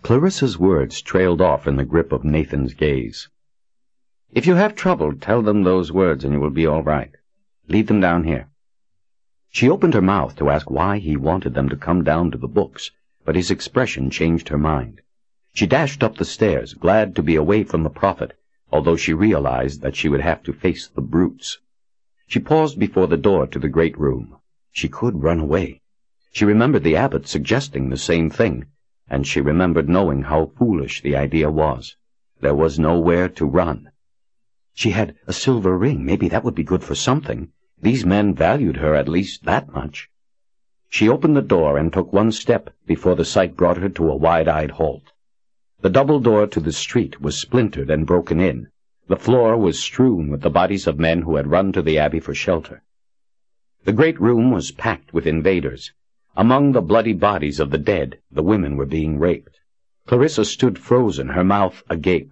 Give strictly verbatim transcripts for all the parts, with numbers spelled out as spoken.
Clarissa's words trailed off in the grip of Nathan's gaze. "If you have trouble, tell them those words and you will be all right. Leave them down here." She opened her mouth to ask why he wanted them to come down to the books, but his expression changed her mind. She dashed up the stairs, glad to be away from the prophet, although she realized that she would have to face the brutes. She paused before the door to the great room. She could run away. She remembered the abbot suggesting the same thing, and she remembered knowing how foolish the idea was. There was nowhere to run. She had a silver ring. Maybe that would be good for something. These men valued her at least that much. She opened the door and took one step before the sight brought her to a wide-eyed halt. The double door to the street was splintered and broken in. The floor was strewn with the bodies of men who had run to the abbey for shelter. The great room was packed with invaders. Among the bloody bodies of the dead, the women were being raped. Clarissa stood frozen, her mouth agape.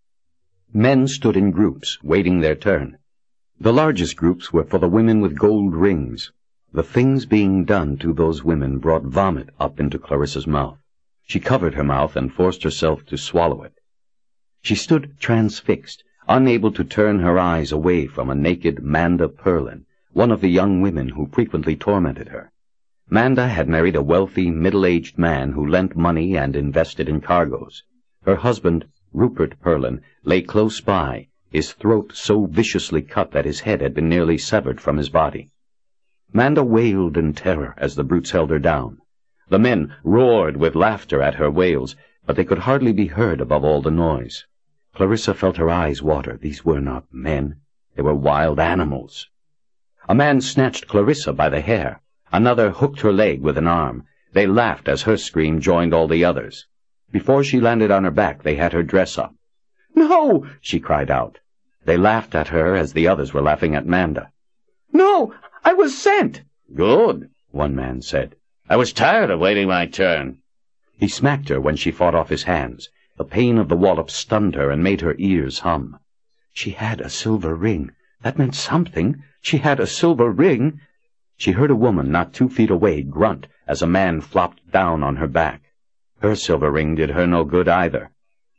Men stood in groups, waiting their turn. The largest groups were for the women with gold rings. The things being done to those women brought vomit up into Clarissa's mouth. She covered her mouth and forced herself to swallow it. She stood transfixed, unable to turn her eyes away from a naked Manda Perlin, one of the young women who frequently tormented her. Manda had married a wealthy, middle-aged man who lent money and invested in cargoes. Her husband, Rupert Perlin, lay close by, his throat so viciously cut that his head had been nearly severed from his body. Manda wailed in terror as the brutes held her down. The men roared with laughter at her wails, but they could hardly be heard above all the noise. Clarissa felt her eyes water. These were not men. They were wild animals. A man snatched Clarissa by the hair. Another hooked her leg with an arm. They laughed as her scream joined all the others. Before she landed on her back, they had her dress up. "No!" she cried out. They laughed at her as the others were laughing at Manda. "No! I was sent!" "Good," one man said. "I was tired of waiting my turn." He smacked her when she fought off his hands. The pain of the wallop stunned her and made her ears hum. She had a silver ring. That meant something. She had a silver ring. She heard a woman not two feet away grunt as a man flopped down on her back. Her silver ring did her no good either.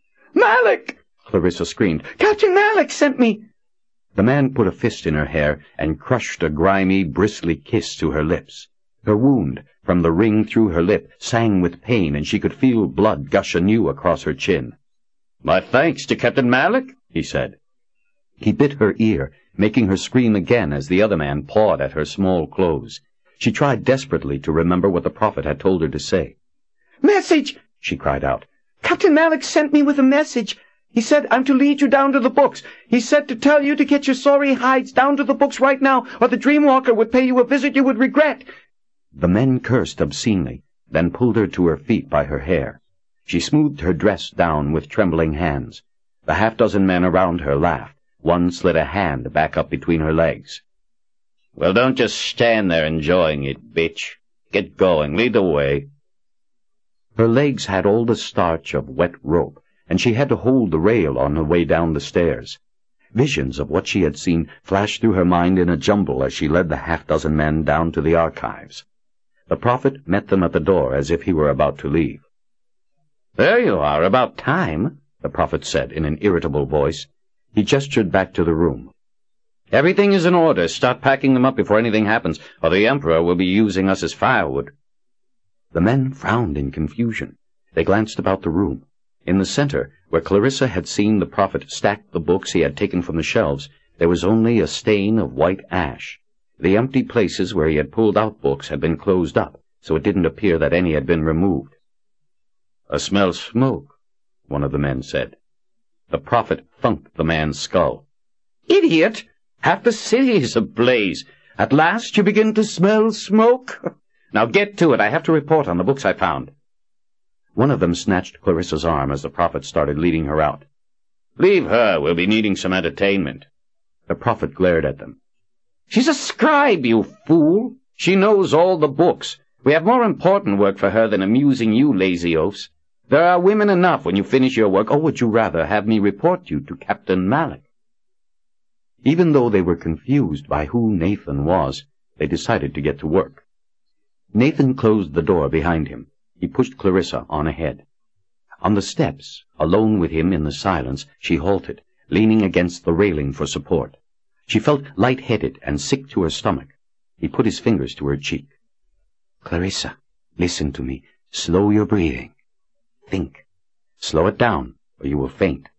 "Malik!" Clarissa screamed. "Captain Malik sent me!" The man put a fist in her hair and crushed a grimy, bristly kiss to her lips. Her wound, from the ring through her lip, sang with pain, and she could feel blood gush anew across her chin. "My thanks to Captain Malik," he said. He bit her ear, making her scream again as the other man pawed at her small clothes. She tried desperately to remember what the prophet had told her to say. "Message!" she cried out. "Captain Malik sent me with a message. He said I'm to lead you down to the books. He said to tell you to get your sorry hides down to the books right now, or the Dreamwalker would pay you a visit you would regret." The men cursed obscenely, then pulled her to her feet by her hair. She smoothed her dress down with trembling hands. The half-dozen men around her laughed. One slid a hand back up between her legs. "Well, don't just stand there enjoying it, bitch. Get going. Lead the way." Her legs had all the starch of wet rope, and she had to hold the rail on her way down the stairs. Visions of what she had seen flashed through her mind in a jumble as she led the half-dozen men down to the archives. The prophet met them at the door as if he were about to leave. "There you are, about time," the prophet said in an irritable voice. He gestured back to the room. "Everything is in order. Start packing them up before anything happens, or the Emperor will be using us as firewood." The men frowned in confusion. They glanced about the room. In the center, where Clarissa had seen the prophet stack the books he had taken from the shelves, there was only a stain of white ash. The empty places where he had pulled out books had been closed up, so it didn't appear that any had been removed. "I smell smoke," one of the men said. The prophet thunked the man's skull. "Idiot! Half the city is ablaze. At last you begin to smell smoke? Now get to it. I have to report on the books I found." One of them snatched Clarissa's arm as the prophet started leading her out. "Leave her. We'll be needing some entertainment." The prophet glared at them. "She's a scribe, you fool. She knows all the books. We have more important work for her than amusing you lazy oafs. There are women enough when you finish your work. Or would you rather have me report you to Captain Malik?" Even though they were confused by who Nathan was, they decided to get to work. Nathan closed the door behind him. He pushed Clarissa on ahead. On the steps, alone with him in the silence, she halted, leaning against the railing for support. She felt light-headed and sick to her stomach. He put his fingers to her cheek. "Clarissa, listen to me. Slow your breathing. Think. Slow it down, or you will faint."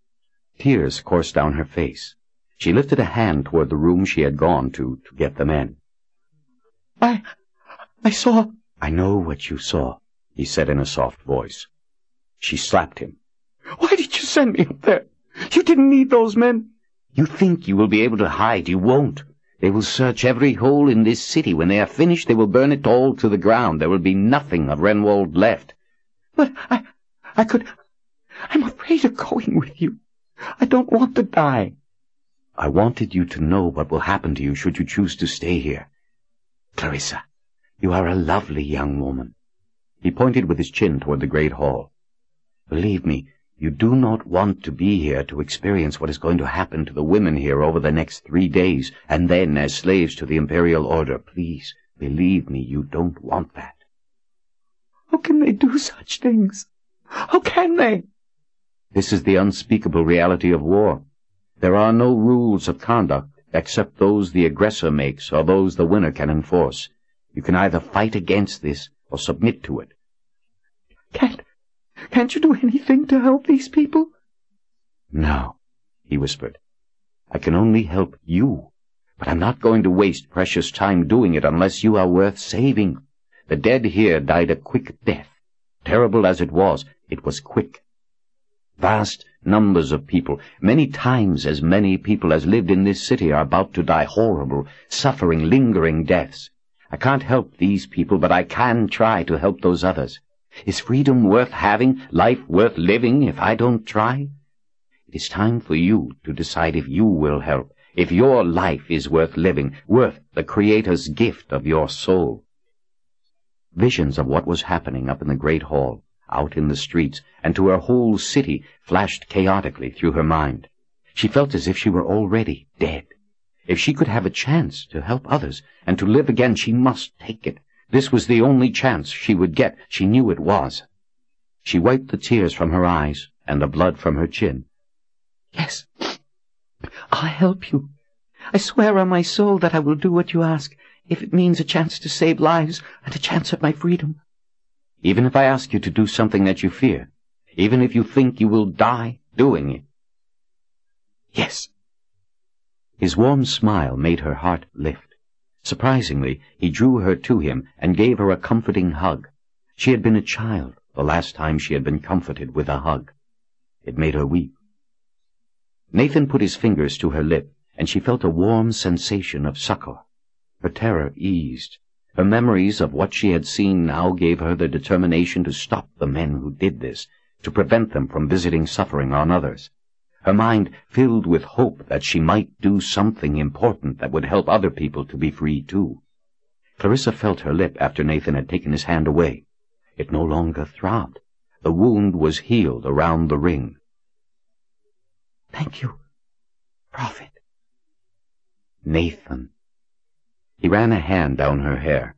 Tears coursed down her face. She lifted a hand toward the room she had gone to to get the men. I... I saw... I know what you saw, he said in a soft voice. She slapped him. "Why did you send me up there? You didn't need those men." "You think you will be able to hide. You won't. They will search every hole in this city. When they are finished, they will burn it all to the ground. There will be nothing of Renwald left." "But I... I could... I'm afraid of going with you. I don't want to die." "I wanted you to know what will happen to you should you choose to stay here. Clarissa, you are a lovely young woman." He pointed with his chin toward the great hall. "Believe me, you do not want to be here to experience what is going to happen to the women here over the next three days, and then as slaves to the Imperial Order. Please, believe me, you don't want that." "How can they do such things? How can they?" "This is the unspeakable reality of war. There are no rules of conduct except those the aggressor makes or those the winner can enforce. You can either fight against this or submit to it." Can't, can't you do anything to help these people?" "No," he whispered. "I can only help you, but I'm not going to waste precious time doing it unless you are worth saving. The dead here died a quick death. Terrible as it was, it was quick. Vast numbers of people, many times as many people as lived in this city, are about to die horrible, suffering, lingering deaths. I can't help these people, but I can try to help those others. Is freedom worth having, life worth living, if I don't try? It is time for you to decide if you will help, if your life is worth living, worth the Creator's gift of your soul." Visions of what was happening up in the great hall, out in the streets, and to her whole city flashed chaotically through her mind. She felt as if she were already dead. If she could have a chance to help others and to live again, she must take it. This was the only chance she would get. She knew it was. She wiped the tears from her eyes and the blood from her chin. "Yes, I'll help you. I swear on my soul that I will do what you ask, if it means a chance to save lives and a chance at my freedom." "Even if I ask you to do something that you fear? Even if you think you will die doing it?" "Yes." His warm smile made her heart lift. Surprisingly, he drew her to him and gave her a comforting hug. She had been a child the last time she had been comforted with a hug. It made her weep. Nathan put his fingers to her lip, and she felt a warm sensation of succor. Her terror eased. Her memories of what she had seen now gave her the determination to stop the men who did this, to prevent them from visiting suffering on others. Her mind filled with hope that she might do something important that would help other people to be free too. Clarissa felt her lip after Nathan had taken his hand away. It no longer throbbed. The wound was healed around the ring. "Thank you, Prophet." "Nathan." He ran a hand down her hair.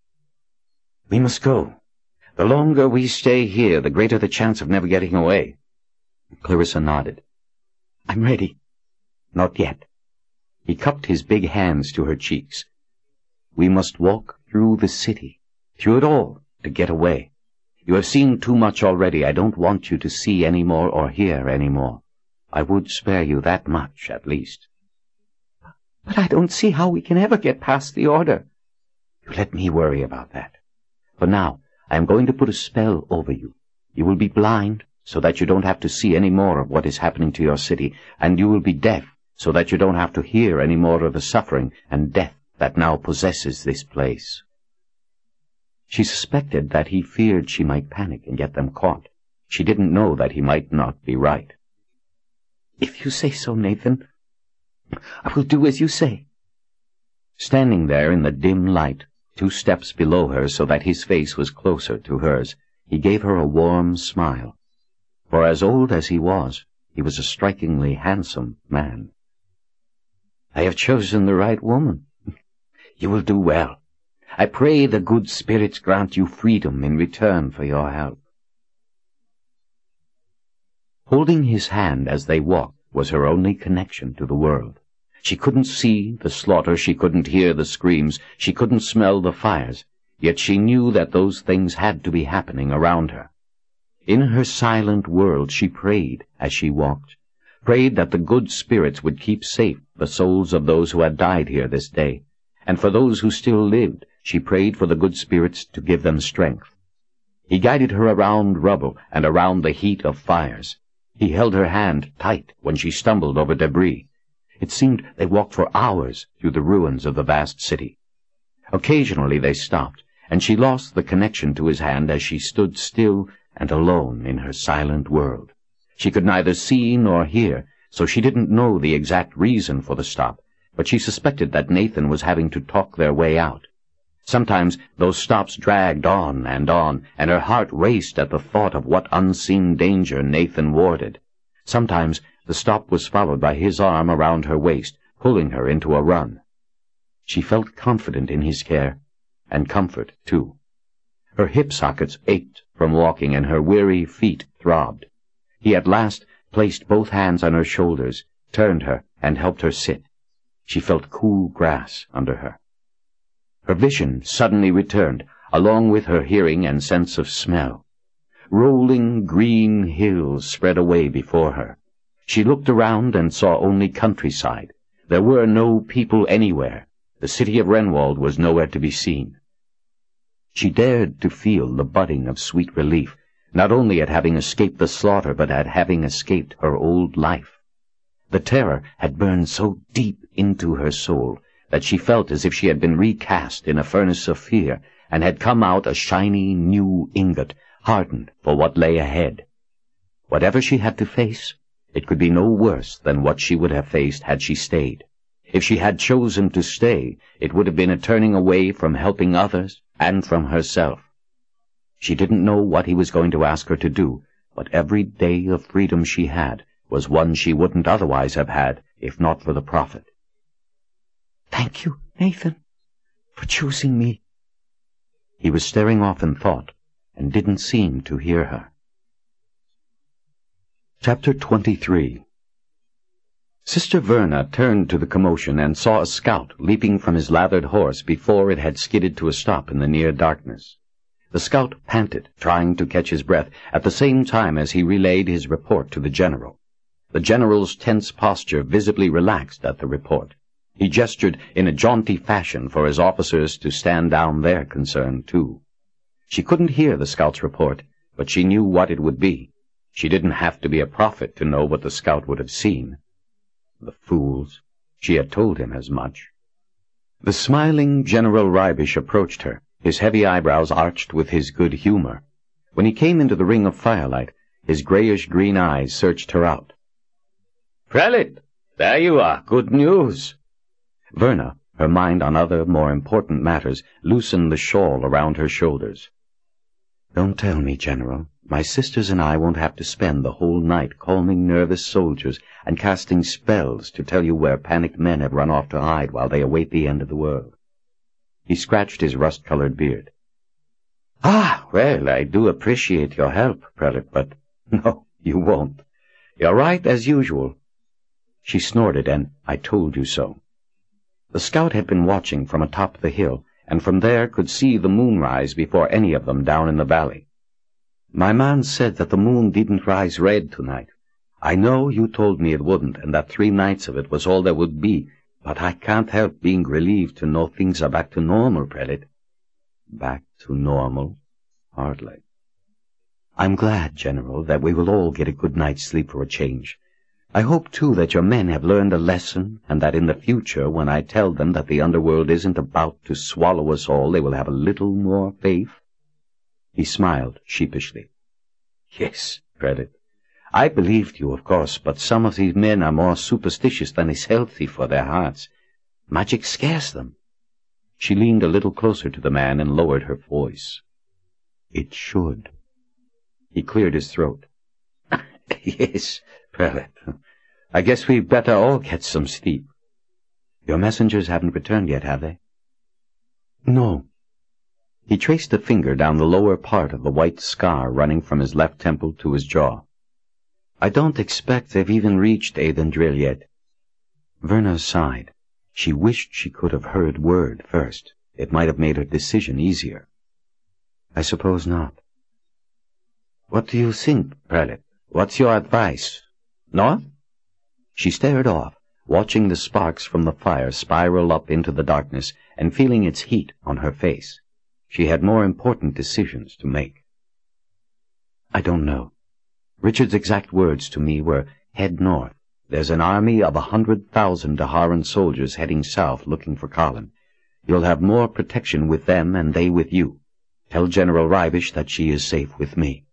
"We must go. The longer we stay here, the greater the chance of never getting away." Clarissa nodded. "I'm ready." "Not yet." He cupped his big hands to her cheeks. "We must walk through the city, through it all, to get away. You have seen too much already. I don't want you to see any more or hear any more. I would spare you that much, at least." "But I don't see how we can ever get past the Order." "You let me worry about that. For now, I am going to put a spell over you. You will be blind, so that you don't have to see any more of what is happening to your city, and you will be deaf, so that you don't have to hear any more of the suffering and death that now possesses this place." She suspected that he feared she might panic and get them caught. She didn't know that he might not be right. "If you say so, Nathan, I will do as you say." Standing there in the dim light, two steps below her so that his face was closer to hers, he gave her a warm smile. For as old as he was, he was a strikingly handsome man. "I have chosen the right woman. You will do well. I pray the good spirits grant you freedom in return for your help." Holding his hand as they walked was her only connection to the world. She couldn't see the slaughter, she couldn't hear the screams, she couldn't smell the fires, yet she knew that those things had to be happening around her. In her silent world she prayed as she walked, prayed that the good spirits would keep safe the souls of those who had died here this day, and for those who still lived, she prayed for the good spirits to give them strength. He guided her around rubble and around the heat of fires. He held her hand tight when she stumbled over debris. It seemed they walked for hours through the ruins of the vast city. Occasionally they stopped, and she lost the connection to his hand as she stood still and alone in her silent world. She could neither see nor hear, so she didn't know the exact reason for the stop, but she suspected that Nathan was having to talk their way out. Sometimes those stops dragged on and on, and her heart raced at the thought of what unseen danger Nathan warded. Sometimes the stop was followed by his arm around her waist, pulling her into a run. She felt confident in his care, and comfort, too. Her hip sockets ached from walking, and her weary feet throbbed. He at last placed both hands on her shoulders, turned her, and helped her sit. She felt cool grass under her. Her vision suddenly returned, along with her hearing and sense of smell. Rolling green hills spread away before her. She looked around and saw only countryside. There were no people anywhere. The city of Renwald was nowhere to be seen. She dared to feel the budding of sweet relief, not only at having escaped the slaughter, but at having escaped her old life. The terror had burned so deep into her soul that she felt as if she had been recast in a furnace of fear, and had come out a shiny new ingot, hardened for what lay ahead. Whatever she had to face, it could be no worse than what she would have faced had she stayed. If she had chosen to stay, it would have been a turning away from helping others and from herself. She didn't know what he was going to ask her to do, but every day of freedom she had was one she wouldn't otherwise have had if not for the prophet. "Thank you, Nathan, for choosing me." He was staring off in thought, and didn't seem to hear her. Chapter twenty-three. Sister Verna turned to the commotion and saw a scout leaping from his lathered horse before it had skidded to a stop in the near darkness. The scout panted, trying to catch his breath, at the same time as he relayed his report to the general. The general's tense posture visibly relaxed at the report. He gestured in a jaunty fashion for his officers to stand down their concern, too. She couldn't hear the scout's report, but she knew what it would be. She didn't have to be a prophet to know what the scout would have seen. The fools! She had told him as much. The smiling General Rybish approached her, his heavy eyebrows arched with his good humor. When he came into the ring of firelight, his grayish-green eyes searched her out. "Prelate, there you are. Good news." Verna, her mind on other, more important matters, loosened the shawl around her shoulders. "Don't tell me, General. My sisters and I won't have to spend the whole night calming nervous soldiers and casting spells to tell you where panicked men have run off to hide while they await the end of the world." He scratched his rust-colored beard. "Ah, well, I do appreciate your help, Prelate, but no, you won't. You're right as usual." She snorted an "I told you so." The scout had been watching from atop the hill, and from there could see the moon rise before any of them down in the valley. "My man said that the moon didn't rise red tonight. I know you told me it wouldn't, and that three nights of it was all there would be, but I can't help being relieved to know things are back to normal, Prelate." "Back to normal? Hardly." "I'm glad, General, that we will all get a good night's sleep for a change. I hope, too, that your men have learned a lesson, and that in the future, when I tell them that the underworld isn't about to swallow us all, they will have a little more faith." He smiled sheepishly. "Yes, Prelate. I believed you, of course, but some of these men are more superstitious than is healthy for their hearts. Magic scares them." She leaned a little closer to the man and lowered her voice. "It should." He cleared his throat. "Yes, Prelate. I guess we'd better all get some sleep. Your messengers haven't returned yet, have they?" "No." He traced a finger down the lower part of the white scar running from his left temple to his jaw. I don't expect they've even reached Adendril yet. Verna sighed. She wished she could have heard word first. It might have made her decision easier. I suppose not. What do you think, Prelate? What's your advice? North? She stared off, watching the sparks from the fire spiral up into the darkness and feeling its heat on her face. She had more important decisions to make. I don't know. Richard's exact words to me were, head north. There's an army of a hundred thousand Daharan soldiers heading south looking for Colin. You'll have more protection with them and they with you. Tell General Rybish that she is safe with me.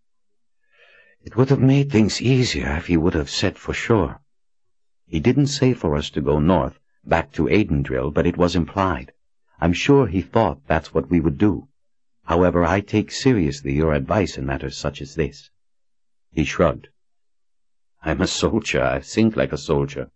It would have made things easier if he would have said for sure. He didn't say for us to go north, back to Adendril, but it was implied. I'm sure he thought that's what we would do. However, I take seriously your advice in matters such as this. He shrugged. I'm a soldier. I think like a soldier.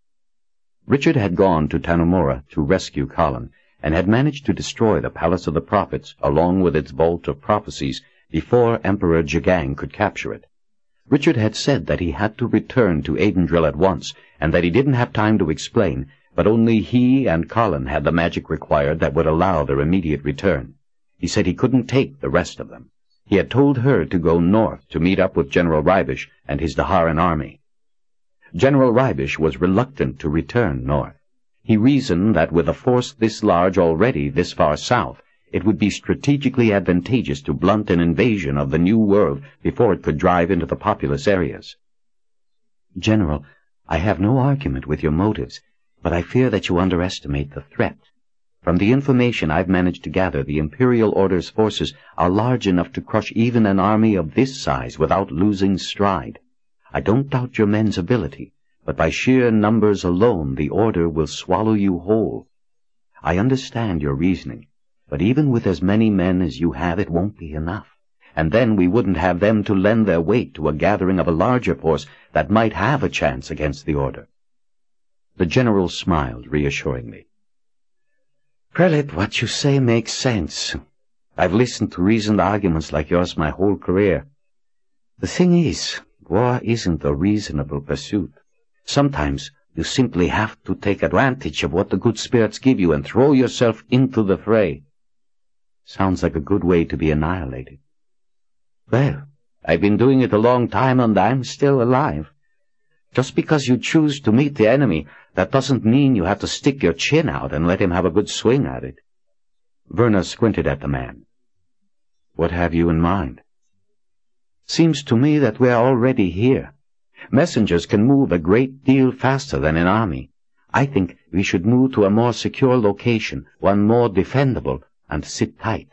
Richard had gone to Tanamura to rescue Colin, and had managed to destroy the Palace of the Prophets, along with its Vault of Prophecies, before Emperor Jagang could capture it. Richard had said that he had to return to Adendril at once, and that he didn't have time to explain, but only he and Colin had the magic required that would allow their immediate return. He said he couldn't take the rest of them. He had told her to go north to meet up with General Rybish and his Daharan army. General Rybish was reluctant to return north. He reasoned that with a force this large already this far south, it would be strategically advantageous to blunt an invasion of the New World before it could drive into the populous areas. General, I have no argument with your motives, but I fear that you underestimate the threat. From the information I've managed to gather, the Imperial Order's forces are large enough to crush even an army of this size without losing stride. I don't doubt your men's ability, but by sheer numbers alone the Order will swallow you whole. I understand your reasoning, but even with as many men as you have, it won't be enough. And then we wouldn't have them to lend their weight to a gathering of a larger force that might have a chance against the Order. The general smiled reassuringly. Prelate, what you say makes sense. I've listened to reasoned arguments like yours my whole career. The thing is, war isn't a reasonable pursuit. Sometimes you simply have to take advantage of what the good spirits give you and throw yourself into the fray. Sounds like a good way to be annihilated. Well, I've been doing it a long time and I'm still alive. Just because you choose to meet the enemy, that doesn't mean you have to stick your chin out and let him have a good swing at it. Verna squinted at the man. What have you in mind? Seems to me that we're already here. Messengers can move a great deal faster than an army. I think we should move to a more secure location, one more defendable, and sit tight.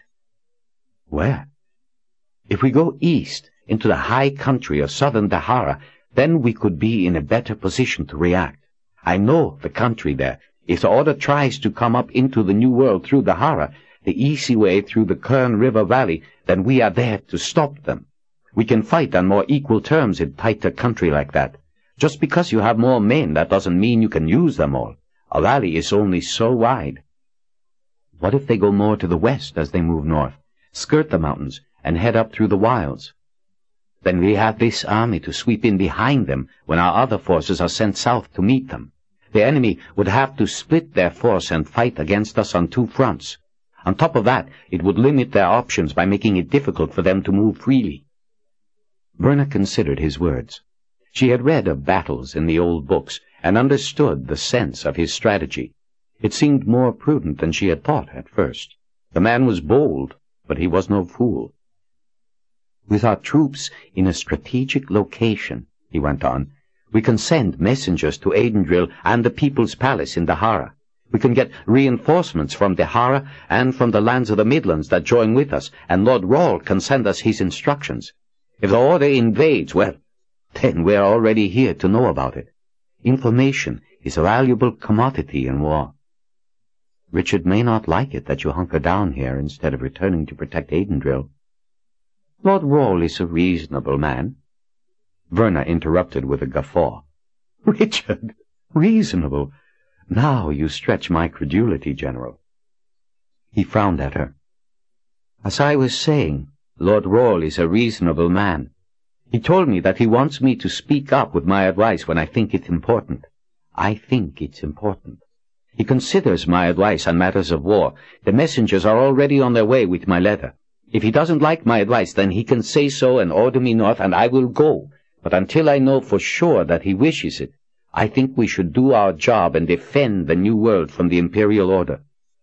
Where? If we go east, into the high country of southern Dahara, then we could be in a better position to react. I know the country there. If the Order tries to come up into the New World through Dahara, the easy way through the Kern River Valley, then we are there to stop them. We can fight on more equal terms in tighter country like that. Just because you have more men, that doesn't mean you can use them all. A valley is only so wide. What if they go more to the west as they move north, skirt the mountains, and head up through the wilds? Then we have this army to sweep in behind them when our other forces are sent south to meet them. The enemy would have to split their force and fight against us on two fronts. On top of that, it would limit their options by making it difficult for them to move freely. Verna considered his words. She had read of battles in the old books and understood the sense of his strategy. It seemed more prudent than she had thought at first. The man was bold, but he was no fool. With our troops in a strategic location, he went on, we can send messengers to Adendril and the People's Palace in Dahara. We can get reinforcements from Dahara and from the lands of the Midlands that join with us, and Lord Rawle can send us his instructions. If the Order invades, well, then we're already here to know about it. Information is a valuable commodity in war. Richard may not like it that you hunker down here instead of returning to protect Adendril. Lord Rawle is a reasonable man. Verna interrupted with a guffaw. Richard, reasonable? Now you stretch my credulity, General. He frowned at her. As I was saying, Lord Rawle is a reasonable man. He told me that he wants me to speak up with my advice when I think it's important. I think it's important. He considers my advice on matters of war. The messengers are already on their way with my letter. If he doesn't like my advice, then he can say so and order me north, and I will go. But until I know for sure that he wishes it, I think we should do our job and defend the New World from the Imperial Order.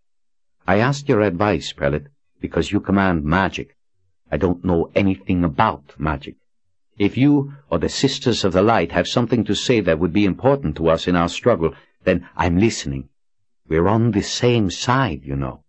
I asked your advice, Prelate, because you command magic. I don't know anything about magic. If you or the Sisters of the Light have something to say that would be important to us in our struggle, then I'm listening. We're on the same side, you know.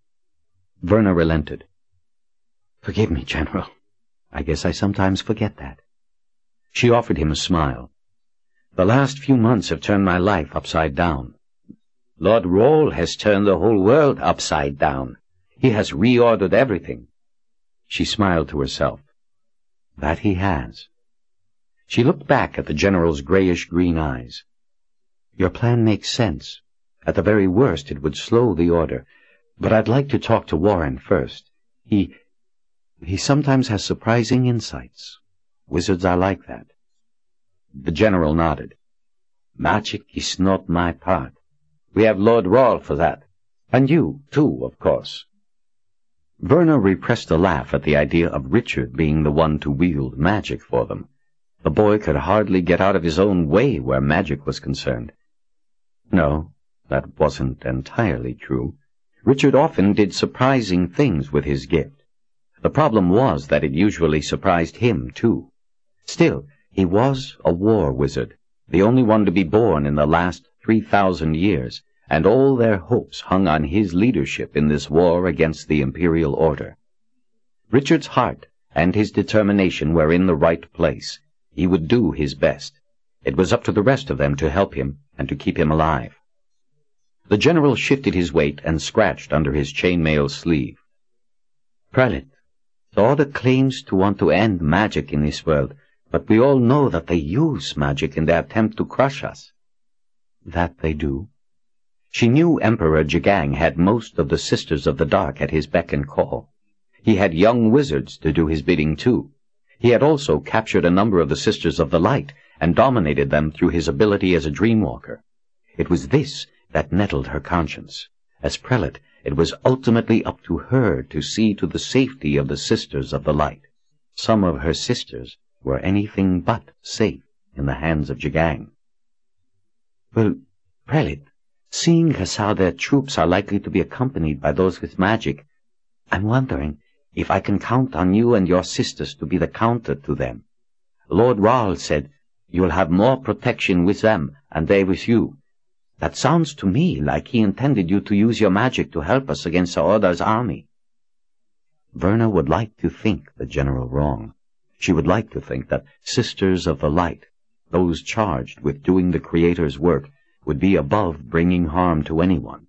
Verna relented. Forgive me, General. I guess I sometimes forget that. She offered him a smile. The last few months have turned my life upside down. Lord Rawle has turned the whole world upside down. He has reordered everything. She smiled to herself. That he has. She looked back at the General's grayish-green eyes. Your plan makes sense. At the very worst, it would slow the order. But I'd like to talk to Warren first. He... he sometimes has surprising insights. Wizards are like that. The General nodded. Magic is not my part. We have Lord Rawle for that. And you, too, of course. Verna repressed a laugh at the idea of Richard being the one to wield magic for them. The boy could hardly get out of his own way where magic was concerned. No, that wasn't entirely true. Richard often did surprising things with his gift. The problem was that it usually surprised him, too. Still, he was a war wizard, the only one to be born in the last three thousand years, and all their hopes hung on his leadership in this war against the Imperial Order. Richard's heart and his determination were in the right place. He would do his best. It was up to the rest of them to help him and to keep him alive. The General shifted his weight and scratched under his chainmail sleeve. Prelate, the Order claims to want to end magic in this world, but we all know that they use magic in their attempt to crush us. That they do. She knew Emperor Jagang had most of the Sisters of the Dark at his beck and call. He had young wizards to do his bidding, too. He had also captured a number of the Sisters of the Light and dominated them through his ability as a dreamwalker. It was this that nettled her conscience. As prelate, it was ultimately up to her to see to the safety of the Sisters of the Light. Some of her sisters were anything but safe in the hands of Jagang. Well, Prelate, seeing as how their troops are likely to be accompanied by those with magic, I'm wondering if I can count on you and your sisters to be the counter to them. Lord Rawle said you'll have more protection with them and they with you. That sounds to me like he intended you to use your magic to help us against the Order's army. Verna would like to think the General wrong. She would like to think that Sisters of the Light, those charged with doing the Creator's work, would be above bringing harm to anyone.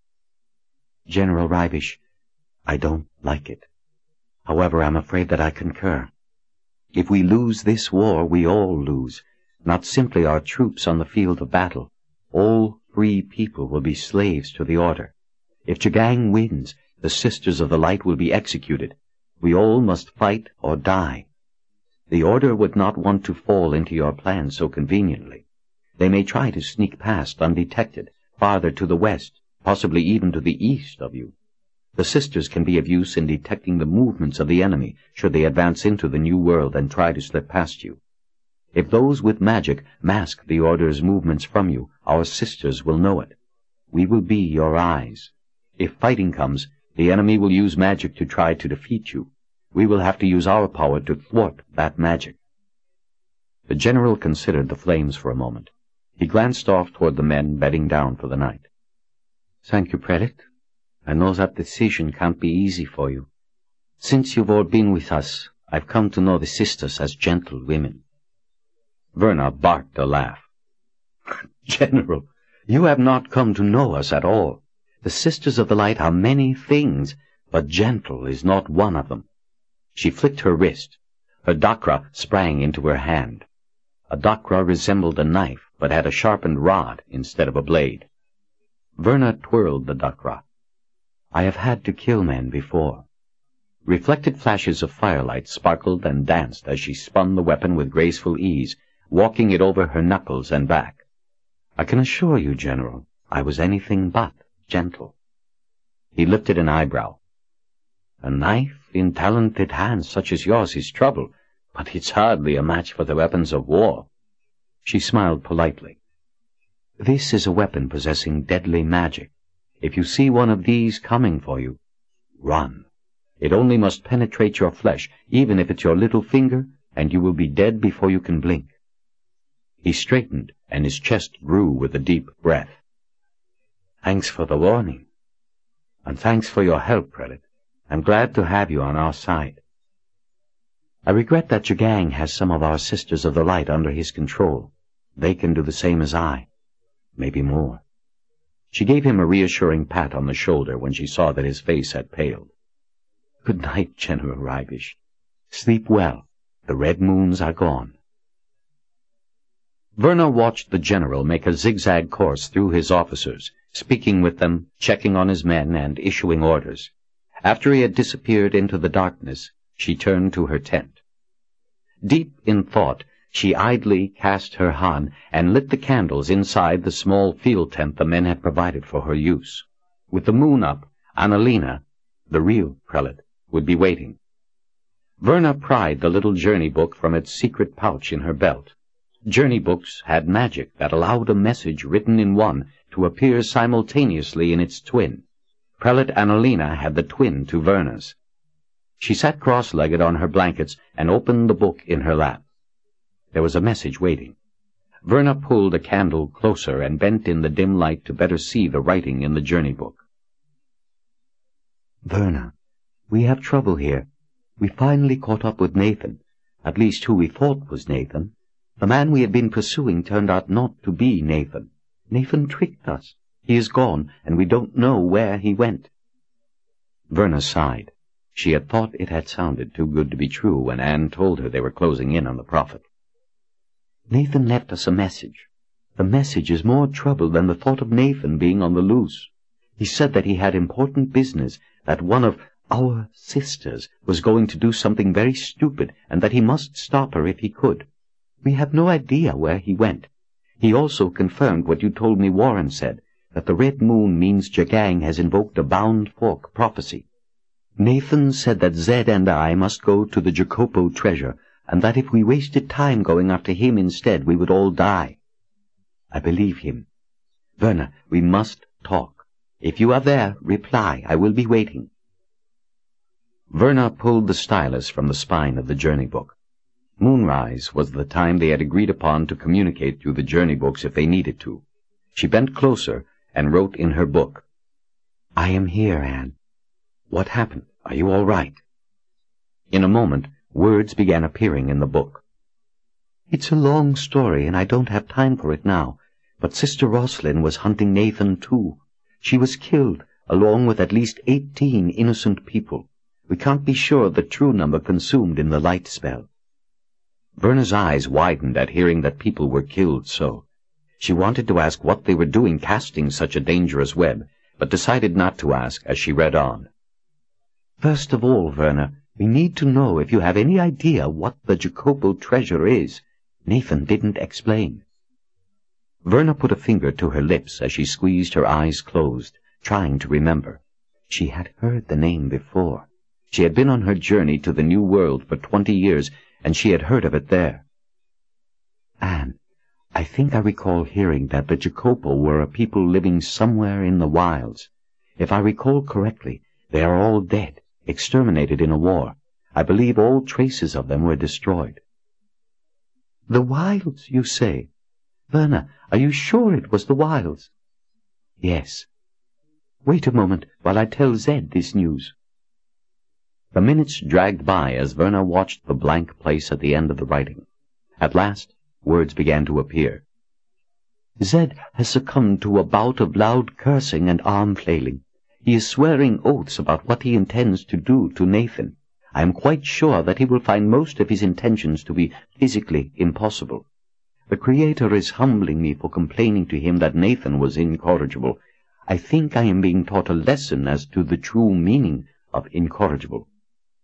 General Rybish, I don't like it. However, I'm afraid that I concur. If we lose this war, we all lose, not simply our troops on the field of battle. All free people will be slaves to the Order. If Jagang wins, the Sisters of the Light will be executed. We all must fight or die. The Order would not want to fall into your plans so conveniently. They may try to sneak past undetected, farther to the west, possibly even to the east of you. The Sisters can be of use in detecting the movements of the enemy should they advance into the New World and try to slip past you. If those with magic mask the Order's movements from you, our sisters will know it. We will be your eyes. If fighting comes, the enemy will use magic to try to defeat you. We will have to use our power to thwart that magic. The General considered the flames for a moment. He glanced off toward the men bedding down for the night. Thank you, Prelate. I know that decision can't be easy for you. Since you've all been with us, I've come to know the sisters as gentle women. Verna barked a laugh. General, you have not come to know us at all. The Sisters of the Light are many things, but gentle is not one of them. She flicked her wrist. Her dakra sprang into her hand. A dakra resembled a knife, but had a sharpened rod instead of a blade. Verna twirled the dakra. I have had to kill men before. Reflected flashes of firelight sparkled and danced as she spun the weapon with graceful ease, walking it over her knuckles and back. I can assure you, General, I was anything but gentle. He lifted an eyebrow. A knife in talented hands such as yours is trouble, but it's hardly a match for the weapons of war. She smiled politely. This is a weapon possessing deadly magic. If you see one of these coming for you, run. It only must penetrate your flesh, even if it's your little finger, and you will be dead before you can blink. He straightened, and his chest grew with a deep breath. Thanks for the warning. And thanks for your help, Prelate. I'm glad to have you on our side. I regret that Jagang has some of our Sisters of the Light under his control. They can do the same as I. Maybe more. She gave him a reassuring pat on the shoulder when she saw that his face had paled. Good night, General Rybish. Sleep well. The red moons are gone. Verna watched the general make a zigzag course through his officers, speaking with them, checking on his men, and issuing orders. After he had disappeared into the darkness, she turned to her tent. Deep in thought, she idly cast her Han and lit the candles inside the small field tent the men had provided for her use. With the moon up, Annalena, the real prelate, would be waiting. Verna pried the little journey book from its secret pouch in her belt. Journey books had magic that allowed a message written in one to appear simultaneously in its twin. Prelate Annalena had the twin to Verna's. She sat cross-legged on her blankets and opened the book in her lap. There was a message waiting. Verna pulled a candle closer and bent in the dim light to better see the writing in the journey book. Verna, we have trouble here. We finally caught up with Nathan, at least who we thought was Nathan. The man we had been pursuing turned out not to be Nathan. Nathan tricked us. He is gone, and we don't know where he went. Verna sighed. She had thought it had sounded too good to be true when Anne told her they were closing in on the prophet. Nathan left us a message. The message is more trouble than the thought of Nathan being on the loose. He said that he had important business, that one of our sisters was going to do something very stupid, and that he must stop her if he could. We have no idea where he went. He also confirmed what you told me Warren said, that the red moon means Jagang has invoked a bound fork prophecy. Nathan said that Zed and I must go to the Jacopo treasure, and that if we wasted time going after him instead, we would all die. I believe him. Verna, we must talk. If you are there, reply. I will be waiting. Verna pulled the stylus from the spine of the journey book. Moonrise was the time they had agreed upon to communicate through the journey books if they needed to. She bent closer and wrote in her book, I am here, Anne. What happened? Are you all right? In a moment, words began appearing in the book. It's a long story, and I don't have time for it now, but Sister Roslyn was hunting Nathan too. She was killed, along with at least eighteen innocent people. We can't be sure of the true number consumed in the light spell. Verna's eyes widened at hearing that people were killed so. She wanted to ask what they were doing casting such a dangerous web, but decided not to ask as she read on. First of all, Verna, we need to know if you have any idea what the Jacopo treasure is. Nathan didn't explain. Verna put a finger to her lips as she squeezed her eyes closed, trying to remember. She had heard the name before. She had been on her journey to the New World for twenty years, and she had heard of it there. Anne, I think I recall hearing that the Jacopo were a people living somewhere in the wilds. If I recall correctly, they are all dead, exterminated in a war. I believe all traces of them were destroyed. The wilds, you say? Verna, are you sure it was the wilds? Yes. Wait a moment while I tell Zed this news. The minutes dragged by as Verna watched the blank place at the end of the writing. At last, words began to appear. Zed has succumbed to a bout of loud cursing and arm-flailing. He is swearing oaths about what he intends to do to Nathan. I am quite sure that he will find most of his intentions to be physically impossible. The Creator is humbling me for complaining to him that Nathan was incorrigible. I think I am being taught a lesson as to the true meaning of incorrigible.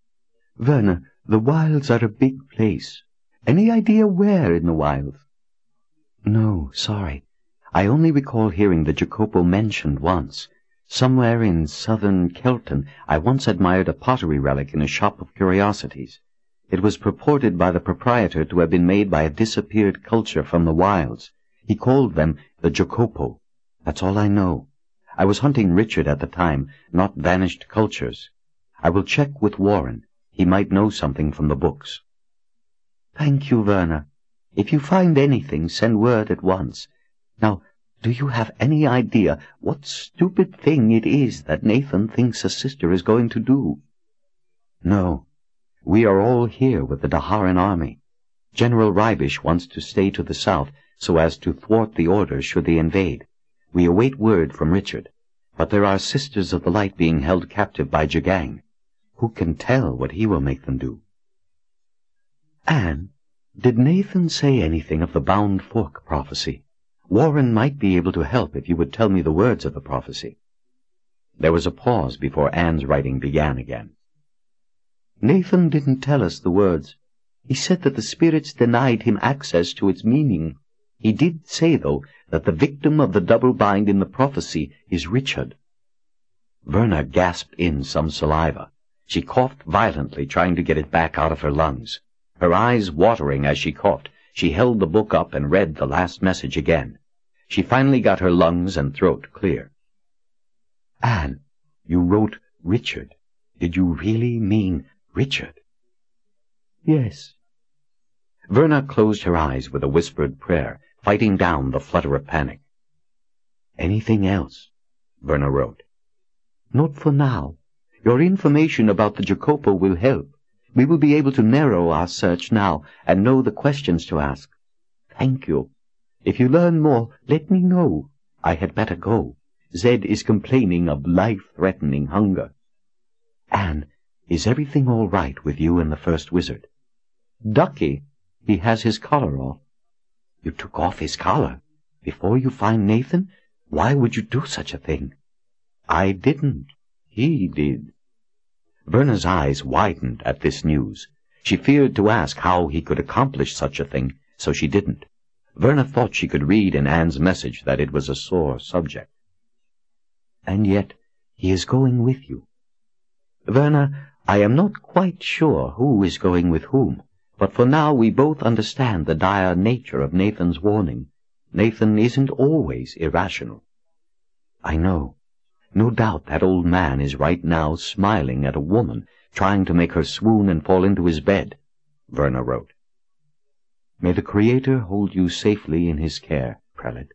Verna, the wilds are a big place. Any idea where in the wilds? No, sorry. I only recall hearing the Jacopo mentioned once. Somewhere in southern Kelton, I once admired a pottery relic in a shop of curiosities. It was purported by the proprietor to have been made by a disappeared culture from the wilds. He called them the Jacopo. That's all I know. I was hunting Richard at the time, not vanished cultures. I will check with Warren. He might know something from the books. Thank you, Verna. If you find anything, send word at once. Now, do you have any idea what stupid thing it is that Nathan thinks a sister is going to do? No. We are all here with the Daharan army. General Rybish wants to stay to the south so as to thwart the orders should they invade. We await word from Richard. But there are Sisters of the Light being held captive by Jagang. Who can tell what he will make them do? Anne, did Nathan say anything of the Bound Fork prophecy? Warren might be able to help if you would tell me the words of the prophecy. There was a pause before Anne's writing began again. Nathan didn't tell us the words. He said that the spirits denied him access to its meaning. He did say, though, that the victim of the double bind in the prophecy is Richard. Verna gasped in some saliva. She coughed violently, trying to get it back out of her lungs. Her eyes watering as she coughed, she held the book up and read the last message again. She finally got her lungs and throat clear. Anne, you wrote Richard. Did you really mean Richard? Yes. Verna closed her eyes with a whispered prayer, fighting down the flutter of panic. Anything else? Verna wrote. Not for now. Your information about the Jacopo will help. We will be able to narrow our search now and know the questions to ask. Thank you. If you learn more, let me know. I had better go. Zed is complaining of life-threatening hunger. Anne, is everything all right with you and the first wizard? Ducky, he has his collar off. You took off his collar? Before you find Nathan? Why would you do such a thing? I didn't. He did. Verna's eyes widened at this news. She feared to ask how he could accomplish such a thing, so she didn't. Verna thought she could read in Anne's message that it was a sore subject. And yet he is going with you. Verna, I am not quite sure who is going with whom, but for now we both understand the dire nature of Nathan's warning. Nathan isn't always irrational. I know. No doubt that old man is right now smiling at a woman, trying to make her swoon and fall into his bed, Verna wrote. May the Creator hold you safely in his care, Prelate.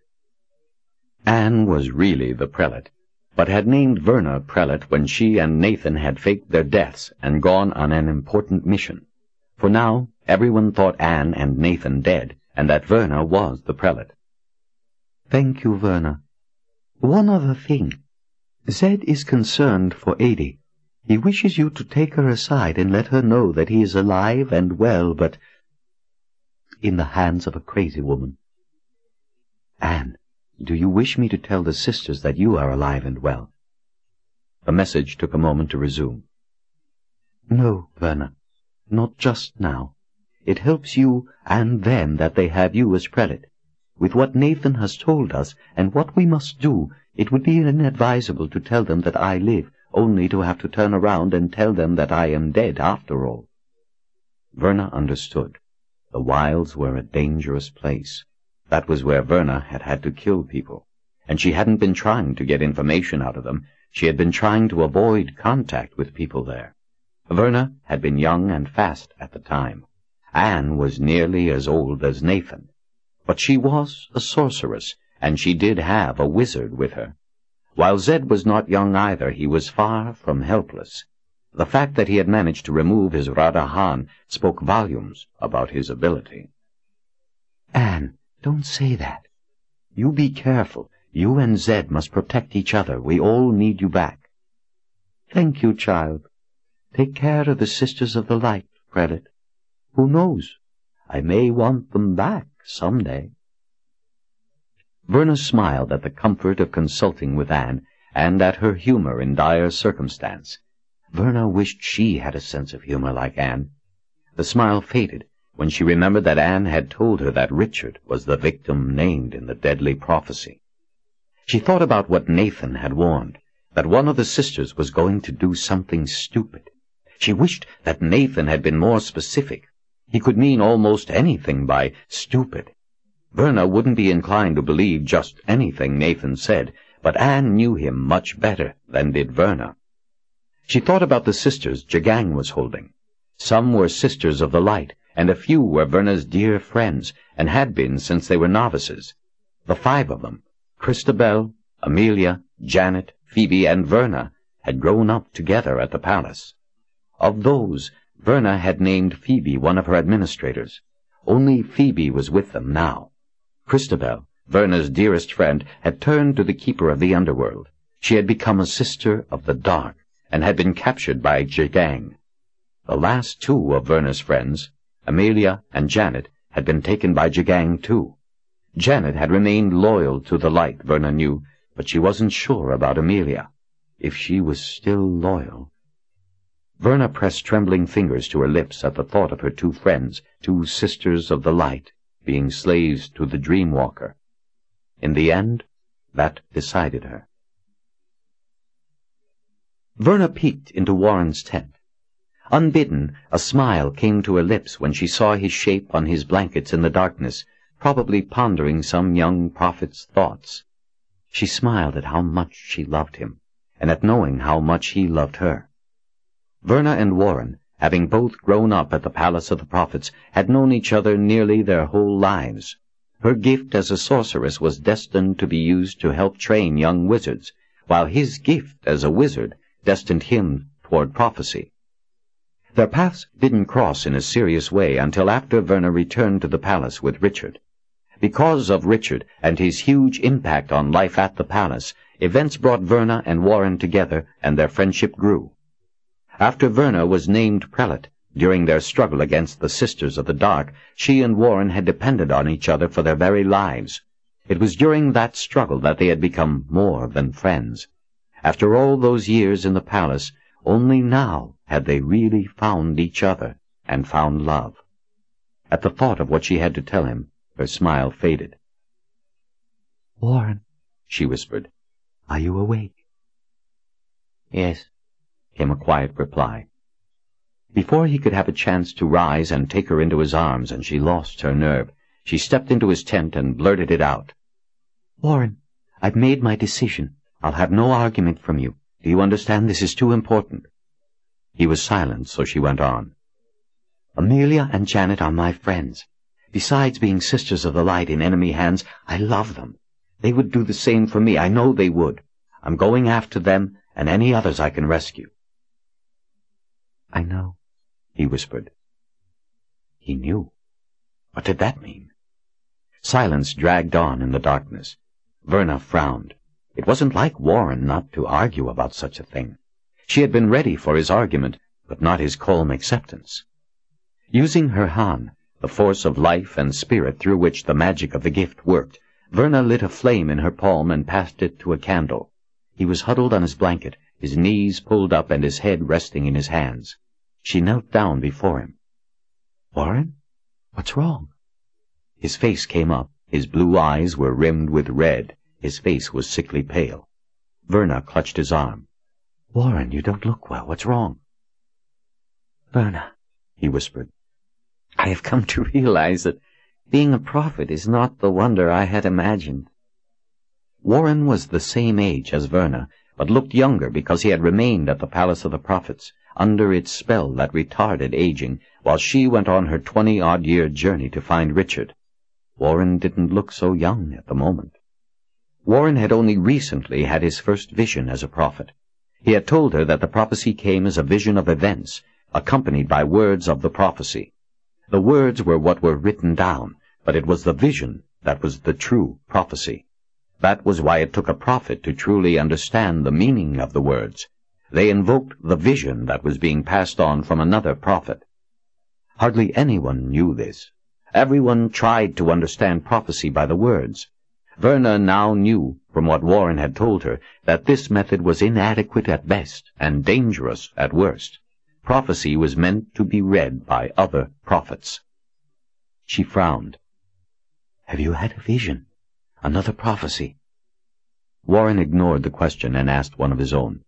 Anne was really the prelate, but had named Verna prelate when she and Nathan had faked their deaths and gone on an important mission. For now, everyone thought Anne and Nathan dead, and that Verna was the prelate. Thank you, Verna. One other thing. Zed is concerned for Adie. He wishes you to take her aside and let her know that he is alive and well, but in the hands of a crazy woman. Anne, do you wish me to tell the sisters that you are alive and well? The message took a moment to resume. No, Verna, not just now. It helps you and them that they have you as prelate. With what Nathan has told us and what we must do, it would be inadvisable to tell them that I live, only to have to turn around and tell them that I am dead after all. Verna understood. The wilds were a dangerous place. That was where Verna had had to kill people, and she hadn't been trying to get information out of them. She had been trying to avoid contact with people there. Verna had been young and fast at the time. Anne was nearly as old as Nathan. But she was a sorceress, and she did have a wizard with her. While Zed was not young either, he was far from helpless. The fact that he had managed to remove his Radahan spoke volumes about his ability. Anne, don't say that. You be careful. You and Zed must protect each other. We all need you back. Thank you, child. Take care of the Sisters of the Light, Prelate. Who knows? I may want them back someday. Verna smiled at the comfort of consulting with Anne, and at her humor in dire circumstance. Verna wished she had a sense of humor like Anne. The smile faded when she remembered that Anne had told her that Richard was the victim named in the deadly prophecy. She thought about what Nathan had warned, that one of the sisters was going to do something stupid. She wished that Nathan had been more specific. He could mean almost anything by stupid. Verna wouldn't be inclined to believe just anything Nathan said, but Anne knew him much better than did Verna. She thought about the sisters Jagang was holding. Some were Sisters of the Light, and a few were Verna's dear friends, and had been since they were novices. The five of them, Christabel, Amelia, Janet, Phoebe, and Verna, had grown up together at the palace. Of those, Verna had named Phoebe one of her administrators. Only Phoebe was with them now. Christabel, Verna's dearest friend, had turned to the keeper of the underworld. She had become a sister of the dark, and had been captured by Jagang. The last two of Verna's friends, Amelia and Janet, had been taken by Jagang too. Janet had remained loyal to the light, Verna knew, but she wasn't sure about Amelia. If she was still loyal... Verna pressed trembling fingers to her lips at the thought of her two friends, two sisters of the light, being slaves to the Dreamwalker. In the end, that decided her. Verna peeked into Warren's tent. Unbidden, a smile came to her lips when she saw his shape on his blankets in the darkness, probably pondering some young prophet's thoughts. She smiled at how much she loved him, and at knowing how much he loved her. Verna and Warren, having both grown up at the Palace of the Prophets, had known each other nearly their whole lives. Her gift as a sorceress was destined to be used to help train young wizards, while his gift as a wizard destined him toward prophecy. Their paths didn't cross in a serious way until after Verna returned to the palace with Richard. Because of Richard and his huge impact on life at the palace, events brought Verna and Warren together, and their friendship grew. After Verna was named prelate, during their struggle against the Sisters of the Dark, she and Warren had depended on each other for their very lives. It was during that struggle that they had become more than friends. After all those years in the palace, only now had they really found each other and found love. At the thought of what she had to tell him, her smile faded. "Warren," she whispered, "are you awake?" "Yes," came a quiet reply. Before he could have a chance to rise and take her into his arms, and she lost her nerve, she stepped into his tent and blurted it out. "Warren, I've made my decision. I'll have no argument from you. Do you understand? This is too important." He was silent, so she went on. "Amelia and Janet are my friends. Besides being Sisters of the Light in enemy hands, I love them. They would do the same for me. I know they would. I'm going after them and any others I can rescue." "I know," he whispered. He knew. What did that mean? Silence dragged on in the darkness. Verna frowned. It wasn't like Warren not to argue about such a thing. She had been ready for his argument, but not his calm acceptance. Using her Han, the force of life and spirit through which the magic of the gift worked, Verna lit a flame in her palm and passed it to a candle. He was huddled on his blanket, his knees pulled up and his head resting in his hands. She knelt down before him. "Warren, what's wrong?" His face came up. His blue eyes were rimmed with red. His face was sickly pale. Verna clutched his arm. "Warren, you don't look well. What's wrong?" "Verna," he whispered, "I have come to realize that being a prophet is not the wonder I had imagined." Warren was the same age as Verna, but looked younger because he had remained at the Palace of the Prophets, under its spell that retarded aging, while she went on her twenty-odd-year journey to find Richard. Warren didn't look so young at the moment. Warren had only recently had his first vision as a prophet. He had told her that the prophecy came as a vision of events, accompanied by words of the prophecy. The words were what were written down, but it was the vision that was the true prophecy. That was why it took a prophet to truly understand the meaning of the words. They invoked the vision that was being passed on from another prophet. Hardly anyone knew this. Everyone tried to understand prophecy by the words. Verna now knew, from what Warren had told her, that this method was inadequate at best and dangerous at worst. Prophecy was meant to be read by other prophets. She frowned. "Have you had a vision? Another prophecy?" Warren ignored the question and asked one of his own.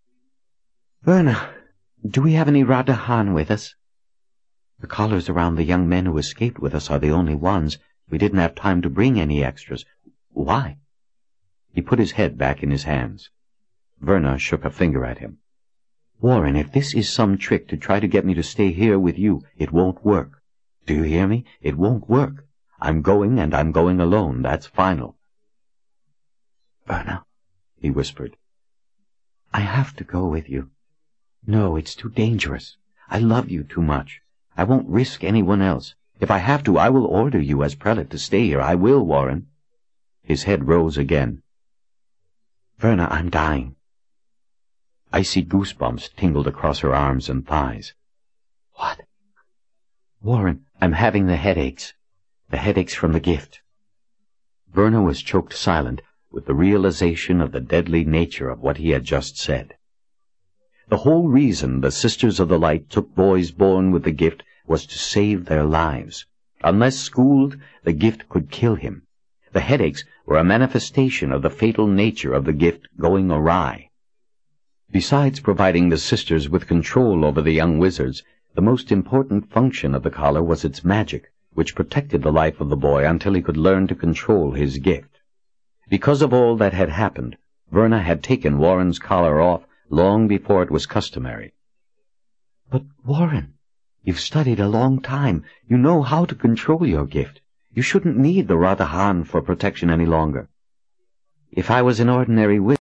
"Verna, do we have any Radahan with us?" "The collars around the young men who escaped with us are the only ones. We didn't have time to bring any extras. Why?" He put his head back in his hands. Verna shook a finger at him. "Warren, if this is some trick to try to get me to stay here with you, it won't work. Do you hear me? It won't work. I'm going, and I'm going alone. That's final." "Verna," he whispered, "I have to go with you. No, it's too dangerous. I love you too much. I won't risk anyone else. If I have to, I will order you as prelate to stay here. I will, Warren." His head rose again. "Verna, I'm dying." Icy goosebumps tingled across her arms and thighs. "What?" "Warren, I'm having the headaches. The headaches from the gift." Verna was choked silent with the realization of the deadly nature of what he had just said. The whole reason the Sisters of the Light took boys born with the gift was to save their lives. Unless schooled, the gift could kill him. The headaches were a manifestation of the fatal nature of the gift going awry. Besides providing the sisters with control over the young wizards, the most important function of the collar was its magic, which protected the life of the boy until he could learn to control his gift. Because of all that had happened, Verna had taken Warren's collar off long before it was customary. "But, Warren, you've studied a long time. You know how to control your gift. You shouldn't need the Radahan for protection any longer." "If I was an ordinary wizard,